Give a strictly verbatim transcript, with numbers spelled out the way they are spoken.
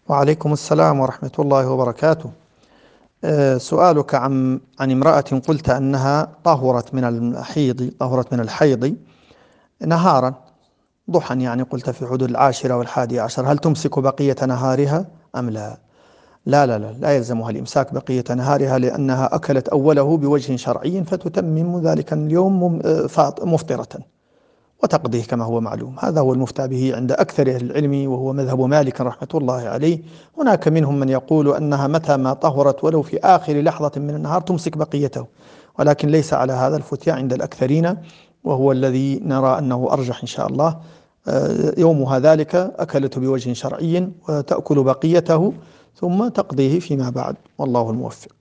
وعليكم السلام ورحمة الله وبركاته. آه، سؤالك عن عن امرأة قلت أنها طهرت من الحيض طهرت من الحيض نهارا ضحى، يعني قلت في حدود العاشرة والحادي عشر، هل تمسك بقية نهارها أم لا؟ لا لا لا لا يلزمها الإمساك بقية نهارها، لأنها أكلت أوله بوجه شرعي، فتتمم ذلك اليوم مم- آه، فاط- مفطرة وتقضيه كما هو معلوم. هذا هو المفتى به عند أكثر أهل العلم، وهو مذهب مالك رحمة الله عليه. هناك منهم من يقول أنها متى ما طهرت ولو في آخر لحظة من النهار تمسك بقيته، ولكن ليس على هذا الفتيا عند الأكثرين، وهو الذي نرى أنه أرجح إن شاء الله. آه، يومها ذلك أكلته بوجه شرعي وتأكل بقيته ثم تقضيه فيما بعد، والله الموفق.